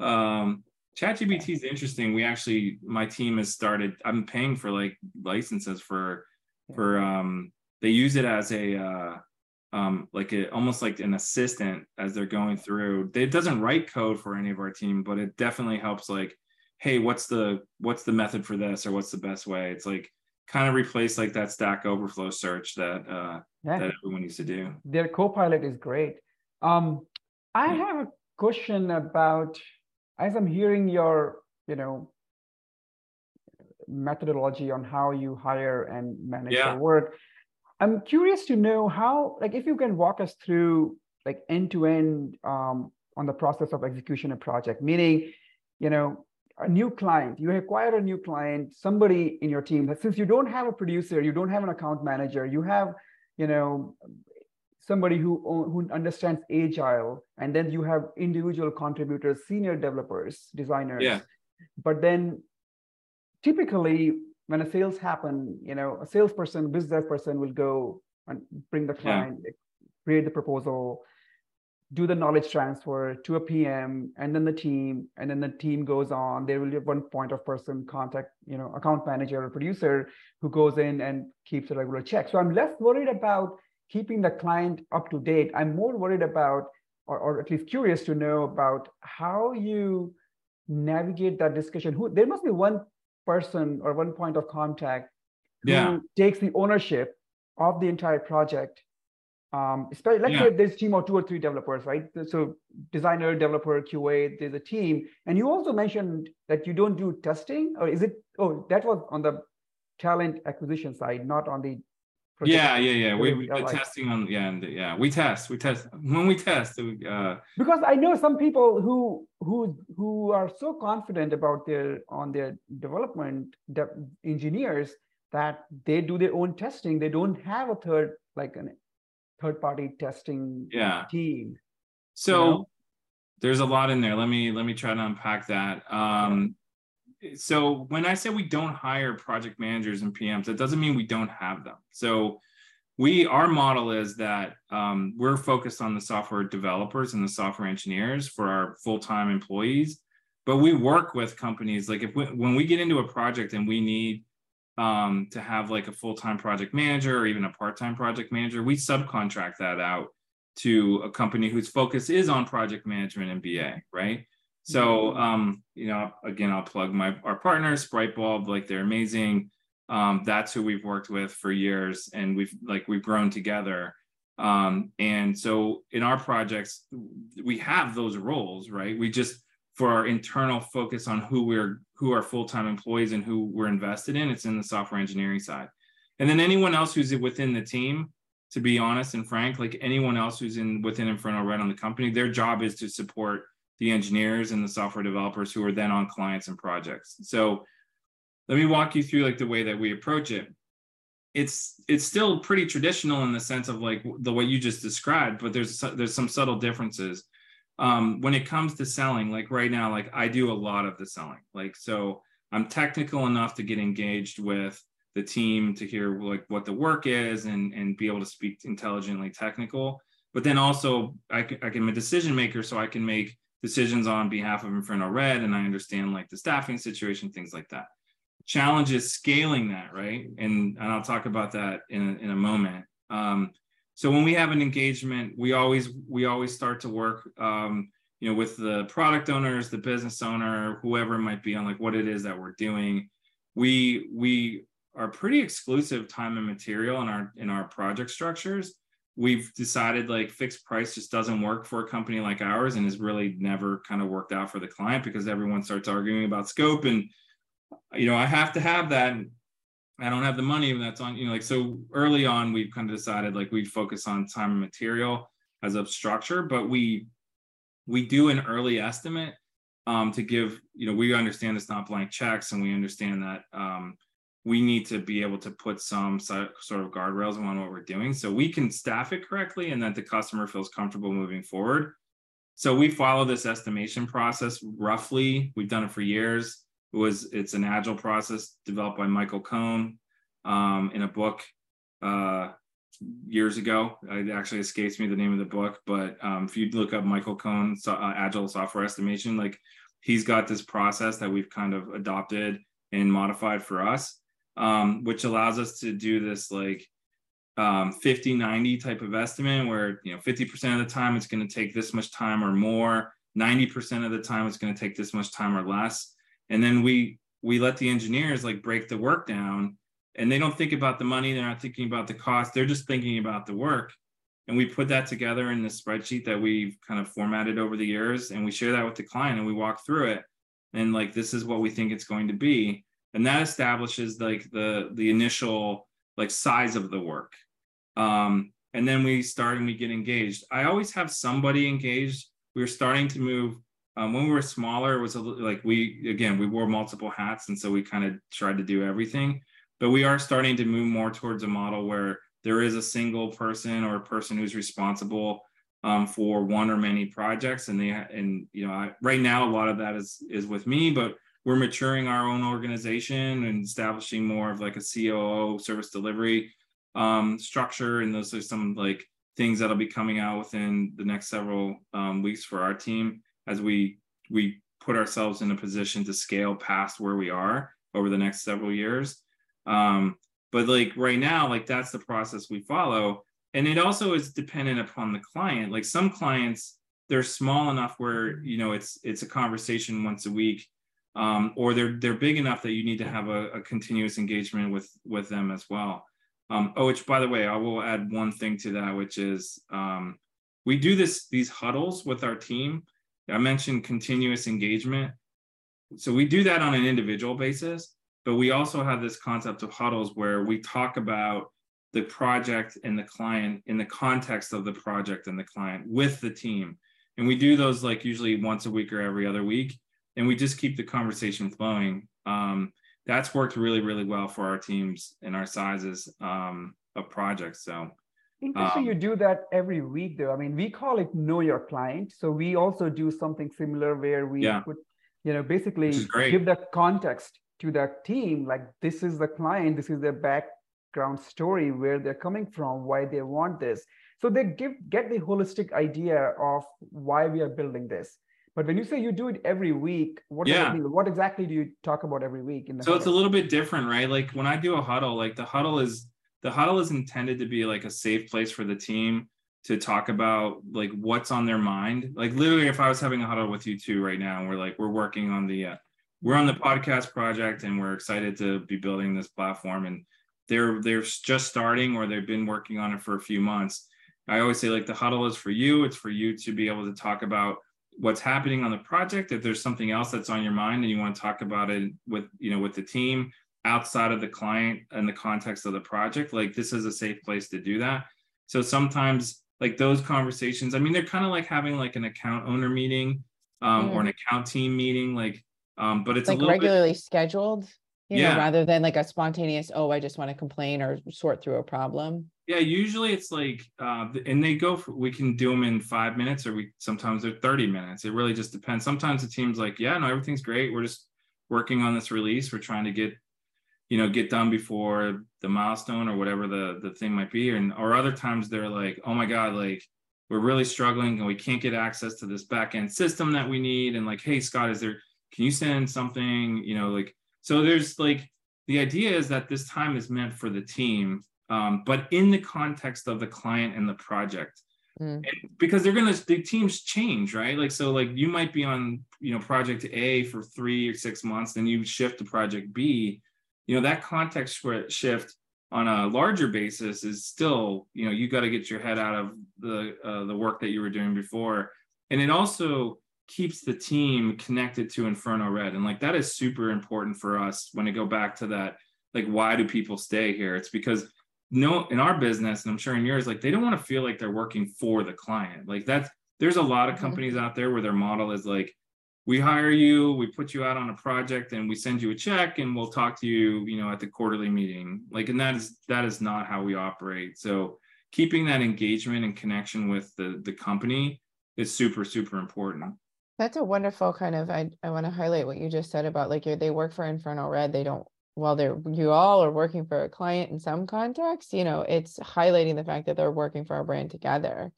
Um, ChatGPT is interesting. We actually, my team has started, I'm paying for like licenses for, yeah. for, um, they use it as a, uh, um, like a, almost like an assistant as they're going through. It doesn't write code for any of our team, but it definitely helps like, hey, what's the, what's the method for this? Or what's the best way? It's like kind of replace like that Stack Overflow search that, uh, yeah. that everyone used to do. Their Copilot is great. Um, I yeah. have a question about, as I'm hearing your, you know, methodology on how you hire and manage yeah. your work, I'm curious to know how, like, if you can walk us through like end to end um, on the process of execution of project, meaning, you know, a new client, you acquire a new client, somebody in your team that since you don't have a producer, you don't have an account manager, you have, you know, somebody who, who understands agile, and then you have individual contributors, senior developers, designers. Yeah. But then typically, when a sales happen, you know, a salesperson, business person will go and bring the client, yeah. create the proposal, do the knowledge transfer to a P M, and then the team, and then the team goes on. There will be one point of person contact, you know, account manager or producer who goes in and keeps a regular check. So I'm less worried about keeping the client up to date. I'm more worried about, or, or at least curious to know about how you navigate that discussion. Who there must be one person or one point of contact who yeah. takes the ownership of the entire project. Um, especially, let's yeah. say there's a team of two or three developers, right? So designer, developer, Q A, there's a team. And you also mentioned that you don't do testing, or is it, oh, that was on the talent acquisition side, not on the project. Yeah, yeah, yeah. We, we the testing on, yeah, and yeah, we test, we test. When we test, uh, because I know some people who who who are so confident about their on their development de engineers, that they do their own testing. They don't have a third, like a third party testing Yeah. team. So you know? There's a lot in there. Let me let me try to unpack that. Um, so when I say we don't hire project managers and P Ms, that doesn't mean we don't have them. So we, our model is that um, we're focused on the software developers and the software engineers for our full-time employees, but we work with companies. Like if we, when we get into a project and we need um, to have like a full-time project manager or even a part-time project manager, we subcontract that out to a company whose focus is on project management and B A, right? So, um, you know, again, I'll plug my our partners, Brightbulb, like they're amazing. Um, that's who we've worked with for years, and we've like we've grown together. Um, and so in our projects, we have those roles, right? We just, for our internal focus on who we're who are full-time employees and who we're invested in, it's in the software engineering side. And then anyone else who's within the team, to be honest and frank, like anyone else who's in within Inferno Red on the company, their job is to support the engineers and the software developers who are then on clients and projects. So let me walk you through like the way that we approach it. It's it's still pretty traditional in the sense of like the way you just described, but there's there's some subtle differences. Um, when it comes to selling, like right now, like I do a lot of the selling. Like, so I'm technical enough to get engaged with the team to hear like what the work is and, and be able to speak intelligently technical. But then also I can, I can be a decision maker, so I can make decisions on behalf of Inferno Red, and I understand like the staffing situation, things like that. Challenge is scaling that, right? And, and I'll talk about that in a, in a moment. Um, so when we have an engagement, we always we always start to work, um, you know, with the product owners, the business owner, whoever it might be, on like what it is that we're doing. We we are pretty exclusive time and material in our in our project structures. We've decided like fixed price just doesn't work for a company like ours, and has really never kind of worked out for the client, because everyone starts arguing about scope, and you know, I have to have that, and I don't have the money, and that's on, you know, like, so early on we've kind of decided like we'd focus on time and material as a structure, but we we do an early estimate um, to give, you know, we understand it's not blank checks, and we understand that um, we need to be able to put some sort of guardrails on what we're doing so we can staff it correctly and that the customer feels comfortable moving forward. So we follow this estimation process roughly. We've done it for years. It was, it's an agile process developed by Michael Cohn um, in a book uh, years ago. It actually escapes me the name of the book, but um, if you look up Michael Cohn, so, uh, agile software estimation, like he's got this process that we've kind of adopted and modified for us. Um, which allows us to do this like um, fifty ninety type of estimate where, you know, fifty percent of the time it's going to take this much time or more, ninety percent of the time it's going to take this much time or less. And then we we let the engineers like break the work down, and they don't think about the money, they're not thinking about the cost, they're just thinking about the work. And we put that together in this spreadsheet that we've kind of formatted over the years, and we share that with the client, and we walk through it. And like, this is what we think it's going to be. And that establishes like the, the initial like size of the work. Um, and then we start and we get engaged. I always have somebody engaged. We were starting to move, um, when we were smaller, it was a, like we, again, we wore multiple hats. And so we kind of tried to do everything, but we are starting to move more towards a model where there is a single person or a person who's responsible um, for one or many projects. And they, and, you know, I, right now, a lot of that is, is with me, but we're maturing our own organization and establishing more of like a C O O, service delivery um, structure. And those are some like things that'll be coming out within the next several um, weeks for our team as we we put ourselves in a position to scale past where we are over the next several years. Um, but like right now, like that's the process we follow. And it also is dependent upon the client. Like some clients, they're small enough where, you know, it's it's a conversation once a week. Um, or they're they're big enough that you need to have a, a continuous engagement with with them as well. Um, oh, which by the way, I will add one thing to that, which is um, we do this these huddles with our team. I mentioned continuous engagement, so we do that on an individual basis, but we also have this concept of huddles where we talk about the project and the client in the context of the project and the client with the team, and we do those like usually once a week or every other week. And we just keep the conversation flowing. Um, that's worked really, really well for our teams and our sizes um, of projects. So interesting, um, you do that every week though. I mean, we call it know your client. So we also do something similar where we yeah, put, you know, which is basically great. give the context to the team, like this is the client, this is their background story, where they're coming from, why they want this. So they give get the holistic idea of why we are building this. But when you say you do it every week, what does Yeah. it mean? What exactly do you talk about every week in the So it's a huddle? little bit different, right? Like when I do a huddle, like the huddle is the huddle is intended to be like a safe place for the team to talk about like what's on their mind. Like literally, if I was having a huddle with you two right now, and we're like we're working on the uh, we're on the podcast project, and we're excited to be building this platform, and they're they're just starting or they've been working on it for a few months. I always say like the huddle is for you. It's for you to be able to talk about what's happening on the project. If there's something else that's on your mind and you want to talk about it with, you know, with the team outside of the client and the context of the project, like this is a safe place to do that. So sometimes like those conversations, I mean, they're kind of like having like an account owner meeting um, Mm. or an account team meeting, like, um, but it's Like a little regularly scheduled, you know, Yeah. rather than like a spontaneous, oh, I just want to complain or sort through a problem. Yeah, usually it's like, uh, and they go for, we can do them in five minutes or we, sometimes they're thirty minutes. It really just depends. Sometimes the team's like, yeah, no, everything's great. We're just working on this release. We're trying to get, you know, get done before the milestone or whatever the, the thing might be. And, or other times they're like, oh my God, like we're really struggling and we can't get access to this back end system that we need. And like, hey, Scott, is there, can you send something, you know, like, so there's like, the idea is that this time is meant for the team. Um, but in the context of the client and the project, Mm. and because they're gonna, the teams change, right? Like, so like you might be on, you know, project A for three or six months, then you shift to project B, you know, that context shift on a larger basis is still, you know, you got to get your head out of the, uh, the work that you were doing before. And it also keeps the team connected to Inferno Red. And like, that is super important for us when I go back to that, like, why do people stay here? It's because no, in our business, and I'm sure in yours, like they don't want to feel like they're working for the client. Like that's, there's a lot of Mhm. companies out there where their model is like, we hire you, we put you out on a project and we send you a check and we'll talk to you, you know, at the quarterly meeting. Like, and that is, that is not how we operate. So keeping that engagement and connection with the, the company is super, super important. That's a wonderful kind of, I, I want to highlight what you just said about like, you're, they work for Inferno Red. They don't, while they're, you all are working for a client in some context, you know, it's highlighting the fact that they're working for a brand together.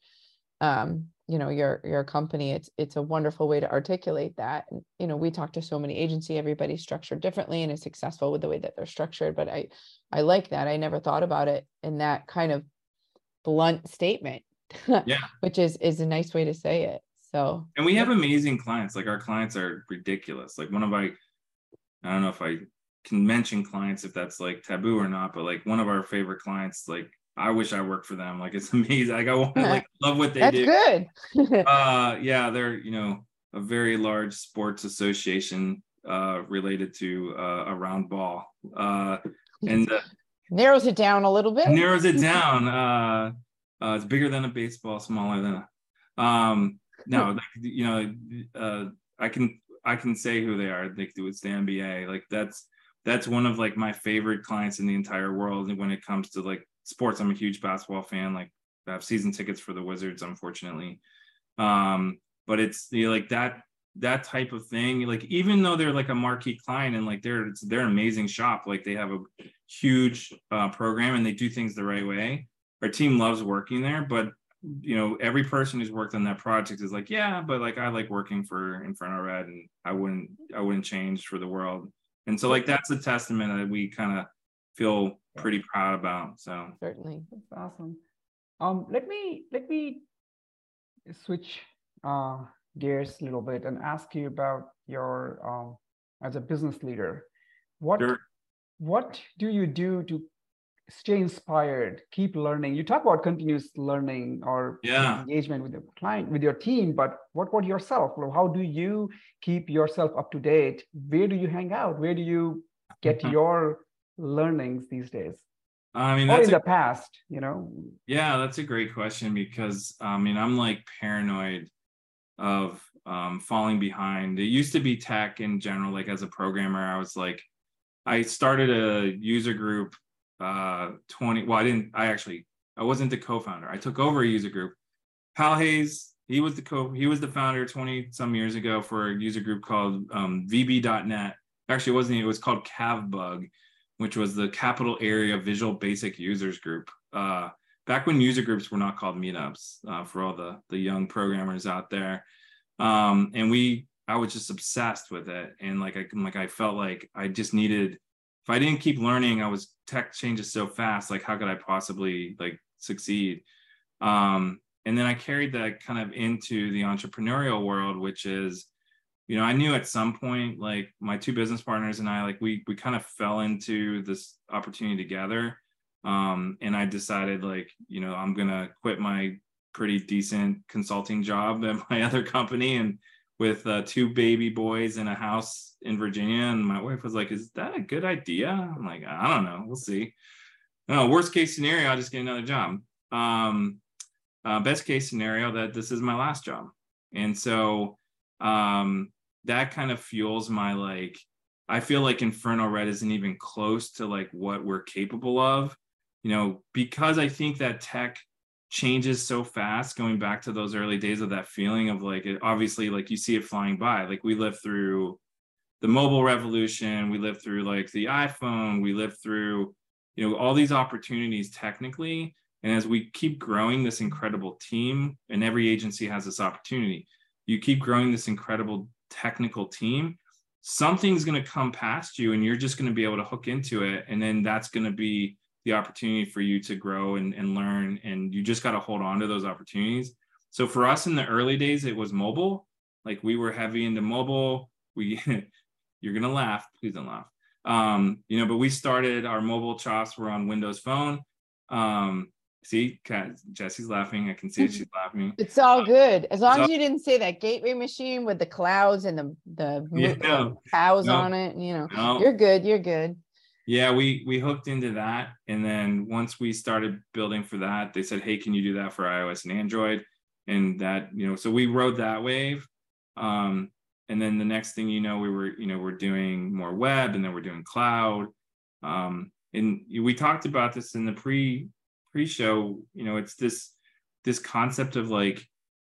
Um, you know, your, your company, it's, it's a wonderful way to articulate that. And, you know, we talk to so many agency, everybody's structured differently and is successful with the way that they're structured. But I, I like that. I never thought about it in that kind of blunt statement, Yeah. which is, is a nice way to say it. So, And we have amazing clients. Like our clients are ridiculous. Like one of my, I don't know if I can mention clients, if that's like taboo or not, but like one of our favorite clients, like I wish I worked for them. Like it's amazing. Like I want to like love what they that's do. good. uh, yeah, they're, you know, a very large sports association uh, related to uh, a round ball. Uh, and uh, Narrows it down a little bit. narrows it down. Uh, uh, it's bigger than a baseball, smaller than a, um, no, like, you know, uh, I can, I can say who they are. They do, it's the N B A. Like that's, that's one of like my favorite clients in the entire world. And when it comes to like sports, I'm a huge basketball fan. Like I have season tickets for the Wizards, unfortunately. Um, but it's you know, like that, that type of thing. Like, even though they're like a marquee client and like they're, they're an amazing shop, like they have a huge uh, program and they do things the right way. Our team loves working there, but you know, every person who's worked on that project is like, yeah, but like, I like working for Inferno Red and I wouldn't, I wouldn't change for the world. And so like, that's a testament that we kind of feel pretty proud about. So Certainly. That's awesome. Um, let me let me switch uh, gears a little bit and ask you about your um, as a business leader. What Sure. what do you do to stay inspired, keep learning? You talk about continuous learning or Yeah. engagement with your client, with your team, but what about yourself? How do you keep yourself up to date? Where do you hang out? Where do you get your learnings these days? I mean, Or that's in a, the past, you know? yeah, that's a great question because I mean, I'm like paranoid of um, falling behind. It used to be tech in general, like as a programmer, I was like, I started a user group uh twenty. Well, I didn't. I actually I wasn't the co-founder. I took over a user group. Pal Hayes, he was the co. He was the founder twenty some years ago for a user group called um, V B dot net. Actually, it wasn't. It was called CavBug, which was the Capital Area Visual Basic Users Group. Uh, back when user groups were not called meetups, uh, for all the the young programmers out there. Um, and we, I was just obsessed with it, and like I like I felt like I just needed. If I didn't keep learning, I was tech changes so fast. Like, how could I possibly like succeed? Um, and then I carried that kind of into the entrepreneurial world, which is, you know, I knew at some point, like my two business partners and I, like we we kind of fell into this opportunity together. Um, and I decided, like, you know, I'm gonna quit my pretty decent consulting job at my other company, and with uh, two baby boys in a house in Virginia. And my wife was like, "Is that a good idea?" I'm like, "I don't know. We'll see." No, worst case scenario, I'll just get another job. Um, uh, best case scenario, that this is my last job. And so um, that kind of fuels my, like, I feel like Inferno Red isn't even close to like what we're capable of, you know, because I think that tech changes so fast, going back to those early days of that feeling of like, it, obviously, like you see it flying by. Like we lived through the mobile revolution, we lived through like the iPhone, we lived through, you know, all these opportunities technically. And as we keep growing this incredible team, and every agency has this opportunity, you keep growing this incredible technical team, something's going to come past you and you're just going to be able to hook into it. And then that's going to be the opportunity for you to grow and, and learn. And you just got to hold on to those opportunities. So for us in the early days, it was mobile. Like we were heavy into mobile. We, you're going to laugh, please don't laugh. Um, you know, but we started, our mobile chops were on Windows Phone. Um, see, Jesse's laughing. I can see that she's laughing. It's all good. As long all, as you didn't say that gateway machine with the clouds and the, the, yeah, the no, cows no, on it, you know, no. You're good. You're good. Yeah, we, we hooked into that. And then once we started building for that, they said, "Hey, can you do that for iOS and Android?" And that, you know, so we rode that wave. Um, and then the next thing you know, we were, you know, we're doing more web, and then we're doing cloud. Um, and we talked about this in the pre pre-show, you know, it's this, this concept of like,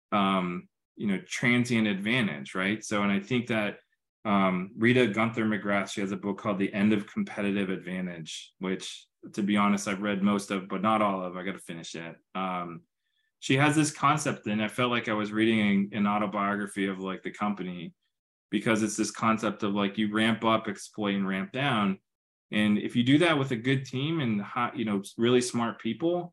um, you know, transient advantage, right? So, and I think that um, Rita Gunther McGrath, she has a book called The End of Competitive Advantage, which, to be honest, I've read most of, but not all of. I got to finish it. Um, she has this concept, and I felt like I was reading an autobiography of like the company, because it's this concept of like you ramp up, exploit, and ramp down. And if you do that with a good team and hot, you know, really smart people,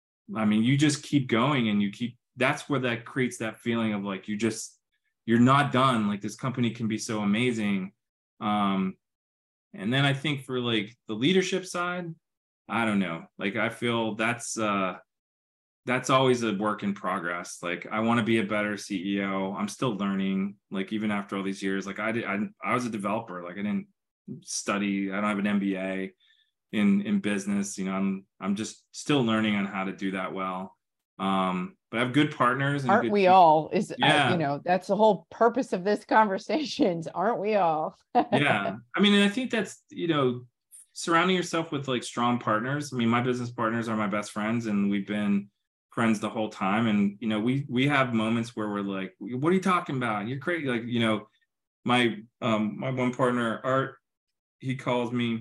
I mean, you just keep going, and you keep, that's where that creates that feeling of like, you just, you're not done. Like this company can be so amazing. Um, and then I think for like the leadership side, I don't know, like I feel that's, uh, that's always a work in progress. Like I want to be a better C E O. I'm still learning, like even after all these years, like I did, I, I was a developer, like I didn't study, I don't have an M B A in, in business, you know, I'm, I'm just still learning on how to do that well. Um, but I have good partners. And Aren't good we people. all is, Yeah. uh, you know, that's the whole purpose of this conversations. Aren't we all? Yeah. I mean, and I think that's, you know, surrounding yourself with like strong partners. I mean, my business partners are my best friends, and we've been friends the whole time. And, you know, we, we have moments where we're like, "What are you talking about? You're crazy." Like, you know, my, um, my one partner, Art, he calls me,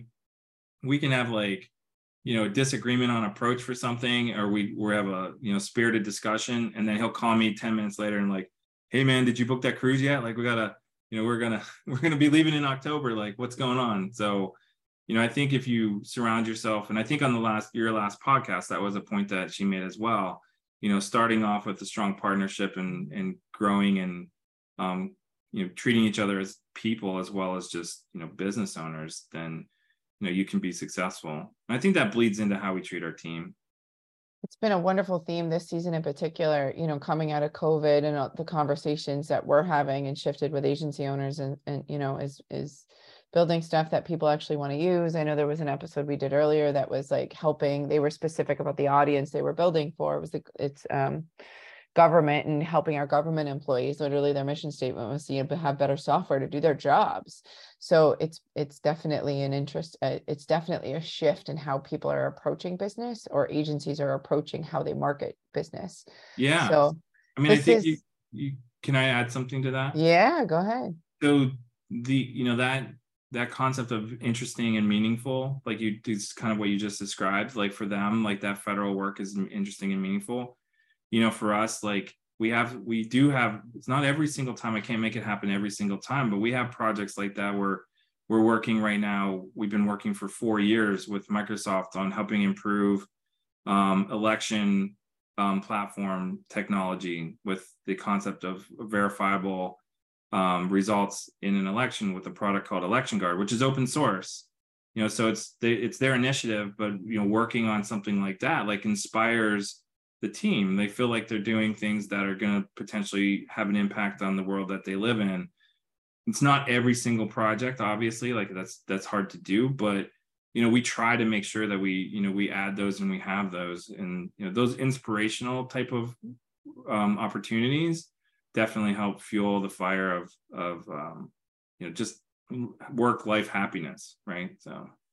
we can have like, you know, disagreement on approach for something, or we, we have a, you know, spirited discussion. And then he'll call me ten minutes later and like, "Hey man, did you book that cruise yet? Like we gotta, you know, we're gonna, we're gonna be leaving in October. Like what's going on?" So, you know, I think if you surround yourself, and I think on the last, your last podcast, that was a point that she made as well, you know, starting off with a strong partnership and, and growing and, um, you know, treating each other as people as well as just, you know, business owners, then, you know, you can be successful. And I think that bleeds into how we treat our team. It's been a wonderful theme this season in particular, you know, coming out of COVID and uh, the conversations that we're having and shifted with agency owners, and, and, you know, is, is building stuff that people actually want to use. I know there was an episode we did earlier that was like helping, they were specific about the audience they were building for. It was, the, it's, um, government and helping our government employees. Literally their mission statement was to have better software to do their jobs. So it's it's definitely an interest. Uh, it's definitely a shift in how people are approaching business, or agencies are approaching how they market business. Yeah. So I mean, I think is, you, you, can I add something to that? Yeah, go ahead. So the, you know, that, that concept of interesting and meaningful, like you, it's kind of what you just described, like for them, like that federal work is interesting and meaningful. You know, for us, like we have, we do have, it's not every single time, I can't make it happen every single time, but we have projects like that where we're working right now. We've been working for four years with Microsoft on helping improve um, election um, platform technology with the concept of verifiable um, results in an election with a product called Election Guard, which is open source. You know, so it's they, it's their initiative, but you know, working on something like that like inspires the team. They feel like they're doing things that are going to potentially have an impact on the world that they live in. It's not every single project, obviously, like that's that's hard to do, but you know, we try to make sure that we, you know, we add those and we have those, and you know, those inspirational type of um, opportunities definitely help fuel the fire of of um, you know, just work-life happiness, right? So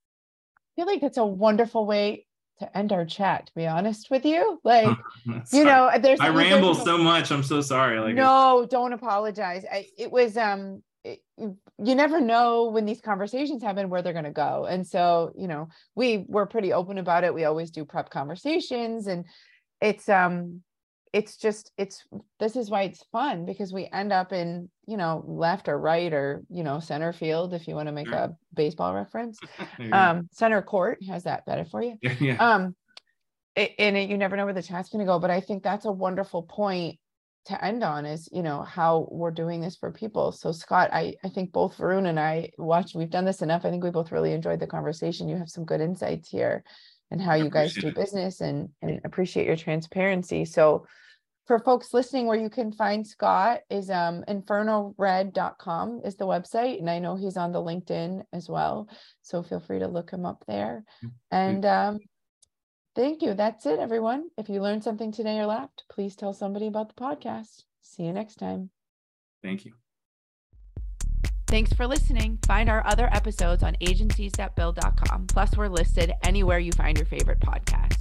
I feel like it's a wonderful way to end our chat, to be honest with you. Like, you know, there's I there's, ramble there's, so much. I'm so sorry. Like, no, don't apologize. I, it was um it, you never know when these conversations happen where they're going to go. And so, you know, we we're pretty open about it. We always do prep conversations, and it's um it's just it's this is why it's fun, because we end up in, you know, left or right or, you know, center field, if you want to make sure. a baseball reference. Um, center court, how's that better for you? Yeah, yeah. Um, it, and it, you never know where the chat's going to go, but I think that's a wonderful point to end on, is, you know, how we're doing this for people. So Scott, I, I think both Varun and I watched, we've done this enough. I think we both really enjoyed the conversation. You have some good insights here and how you guys do it. business, and, and appreciate your transparency. So for folks listening, where you can find Scott is um, inferno red dot com is the website. And I know he's on the LinkedIn as well. So feel free to look him up there. And um, thank you. That's it, everyone. If you learned something today or laughed, please tell somebody about the podcast. See you next time. Thank you. Thanks for listening. Find our other episodes on agencies that build dot com. Plus, we're listed anywhere you find your favorite podcast.